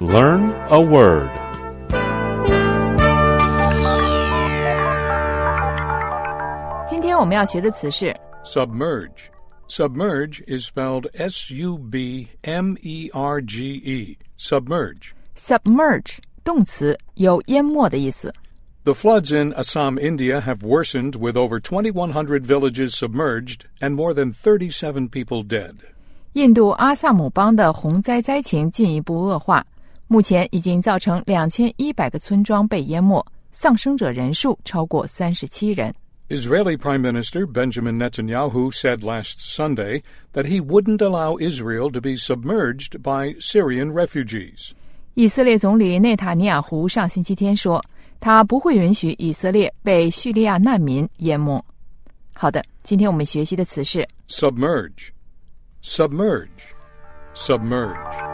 Learn a word. 今天我们要学的词是 Submerge. Submerge is spelled S-U-B-M-E-R-G-E. Submerge. submerge 动词，有淹没的意思。 The floods in Assam, India have worsened with over 2,100 villages submerged and more than 37 people dead. 印度阿萨姆邦的洪灾灾情进一步恶化，目前已经造成2100个村庄被淹没，丧生者人数超过37人。 Israeli Prime Minister Benjamin Netanyahu said last Sunday that he wouldn't allow Israel to be submerged by Syrian refugees. 以色列总理内塔尼亚胡上星期天说，他不会允许以色列被叙利亚难民淹没。好的，今天我们学习的词是 Submerge. Submerge. Submerge.